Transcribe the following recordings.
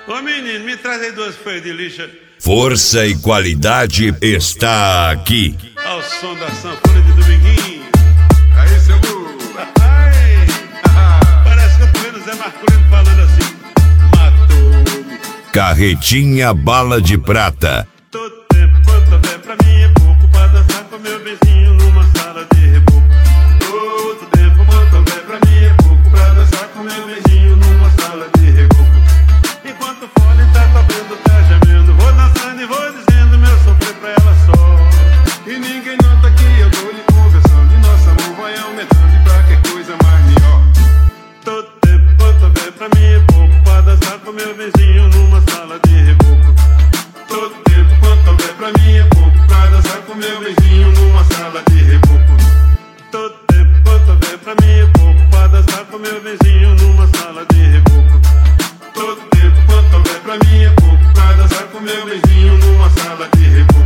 Ô menino, me traz aí 2 folhas de lixa. Força e qualidade está aqui. Ao som da sanfona de Dominguinho. Aí, seu burro. Ai, parece que eu tô vendo Zé Marculino falando assim. Matou-me. Carretinha Bala de Prata. Todo tempo quanto houver pra mim é pouco pra dançar com meu vizinho numa sala de reboco. Todo tempo quanto houver pra mim é pouco pra dançar com meu vizinho numa sala de reboco. Enquanto o fone tá tocando, tá gemendo, vou dançando e vou dizendo meu sofrer pra ela só. E ninguém nota que eu tô lhe conversando. E nosso amor vai aumentando e pra que coisa mais melhor. Todo tempo quanto houver pra mim é pouco pra dançar com meu vizinho numa sala de reboco. Todo tempo quanto houver pra mim é pouco pra dançar com meu vizinho numa sala de reboco. Todo tempo quanto houver pra mim é pouco pra dançar com meu vizinho numa sala de reboco. Todo tempo quanto houver pra mim é pouco pra dançar com meu vizinho numa sala de reboco.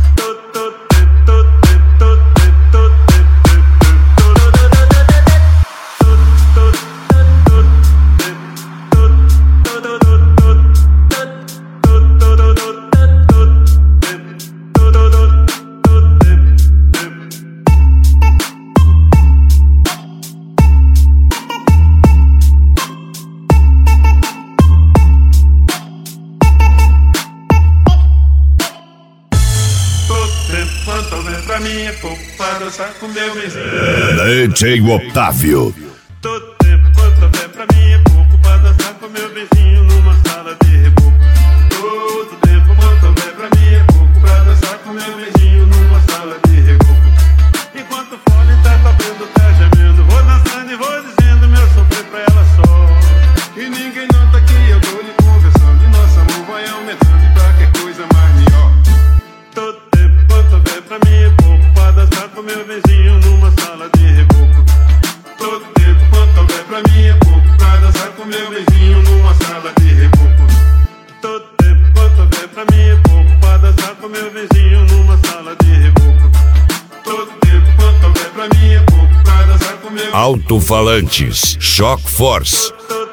Quanto houver pra mim é pouco pra dançar com meu vizinho. DJ Otávio. Todo tempo quanto houver pra mim é pouco pra dançar com meu vizinho numa sala de reboco. Todo tempo quanto houver pra mim é pouco pra dançar com meu vizinho numa sala de reboco. Enquanto o fone tá tocando, tá gemendo, vou dançando e vou dizendo meu sofrer pra ela só. E ninguém nota que eu tô lhe conversando. E nosso amor vai aumentando e pra que coisa mais melhor. Todo tempo quanto houver pra mim é pouco pra dançar com meu vizinho numa sala de reboco. Todo tempo quanto houver pra mim é pouco pra dançar com meu vizinho numa sala de reboco. Todo tempo quanto houver pra mim é pouco pra dançar com meu vizinho numa sala de reboco. Todo tempo quanto houver pra mim é pouco pra dançar com meu Alto-falantes Shock Force.